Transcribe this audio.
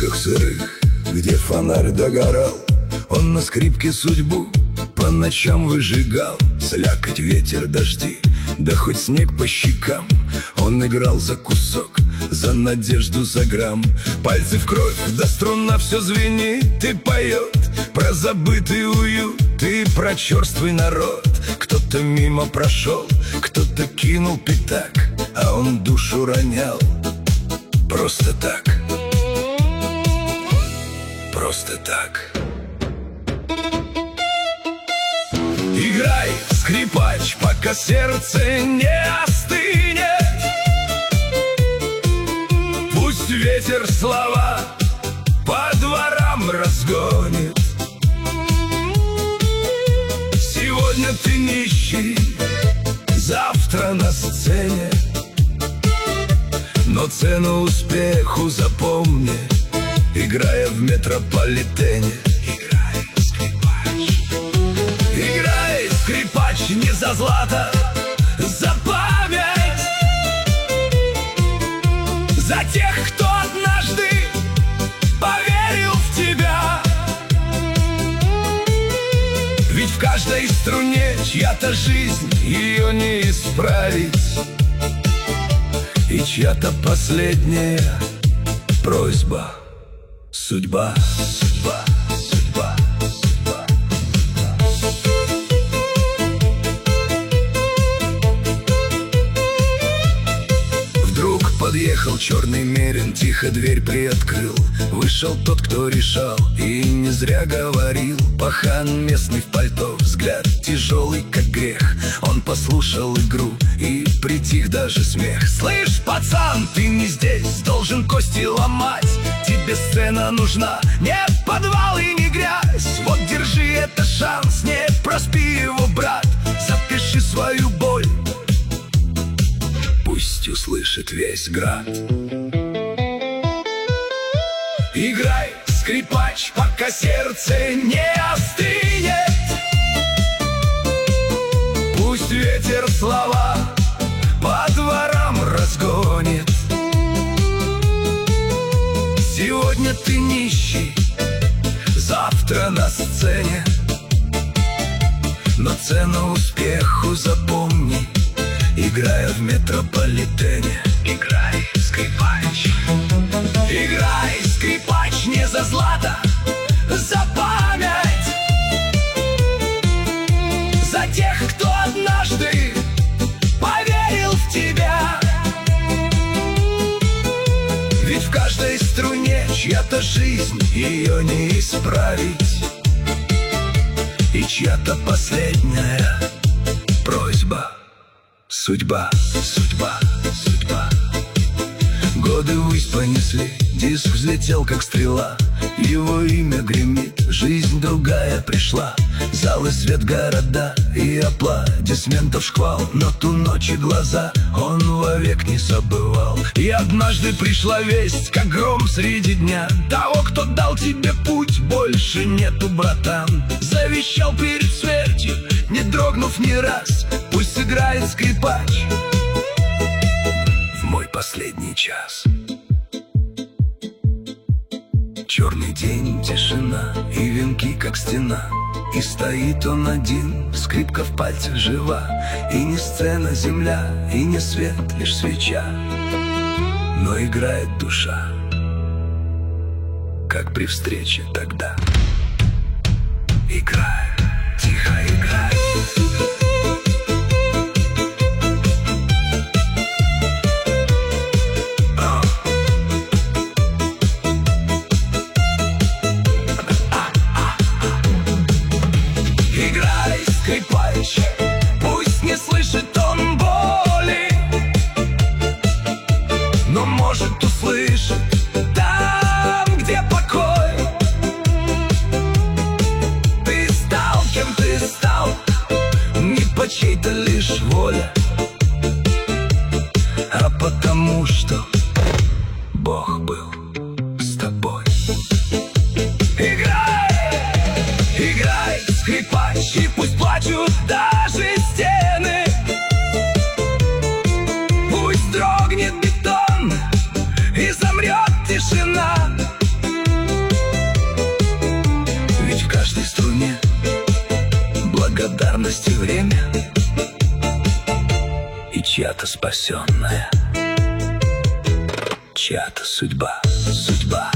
улочках сырых, где фонарь догорал, он на скрипке судьбу по ночам выжигал. Слякоть, ветер, дожди, да хоть снег по щекам, он играл за кусок, за надежду, за грамм. Пальцы в кровь, да струна все звенит и поет про забытый уют и про черствый народ. Кто-то мимо прошел, кто-то кинул пятак, а он душу ронял просто так, просто так. Играй, скрипач, пока сердце не остынет. Пусть ветер слова по дворам разгонит. Сегодня ты нищий, завтра на сцене, но цену успеху запомни, играя в метрополитене. Играй, скрипач, не за злато, за память, за тех, кто однажды поверил в тебя. Ведь в каждой струне чья-то жизнь, ее не исправить, и чья-то последняя просьба — судьба, судьба, судьба. Подъехал черный мерин, тихо дверь приоткрыл. Вышел тот, кто решал, и не зря говорил. Пахан местный в пальто, взгляд тяжелый, как грех. Он послушал игру, и притих даже смех. Слышь, пацан, ты не здесь, должен кости ломать. Тебе сцена нужна, не подвал и не грязь. Вот держи, это шанс, не проспи его, брат. Запиши свою боль, пусть услышит весь град. Играй, скрипач, пока сердце не остынет. Пусть ветер слова по дворам разгонит. Сегодня ты нищий, завтра на сцене, но цену успеху запомни, играя в метрополитене. Играй, скрипач. Играй, скрипач, не за злато, за память, за тех, кто однажды поверил в тебя. Ведь в каждой струне чья-то жизнь, ее не исправить, и чья-то последняя просьба — судьба, судьба, судьба. Годы ввысь понесли, диск взлетел, как стрела. Его имя гремит, жизнь другая пришла. Залы, свет, города и аплодисментов шквал. Но ту ночь и глаза он вовек не забывал. И однажды пришла весть, как гром среди дня: того, кто дал тебе путь, больше нету, братан. Завещал перед смертью, не дрогнув ни раз: пусть сыграет скрипач в мой последний час. Черный день, тишина и венки, как стена. И стоит он один, скрипка в пальцах жива. И не сцена, земля, и не свет, лишь свеча, но играет душа, как при встрече тогда. Играй, тихо играй. Играй, скрипач, пусть не слышит он боли, но может услышит там, где покой. Ты стал, кем ты стал, не по чьей-то лишь воле, а потому что Бог был с тобой. Играй, играй, скрипач, и пусть плачут даже стены. Пусть дрогнет бетон и замрет тишина. каждой струне благодарность и время, и чья-то спасенная, чья-то судьба, судьба.